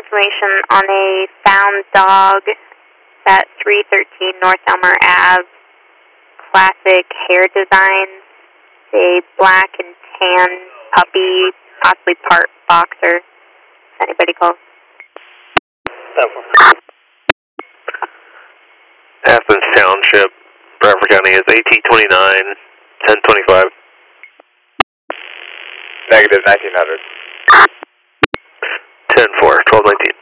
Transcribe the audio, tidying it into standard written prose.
information on a found dog at 313 North Elmer Ave. Classic hair design. A black and tan puppy, possibly part boxer. Anybody calls? Athens Township, Bradford County is AT29, 1025. Negative 1900. 10-4, 1219.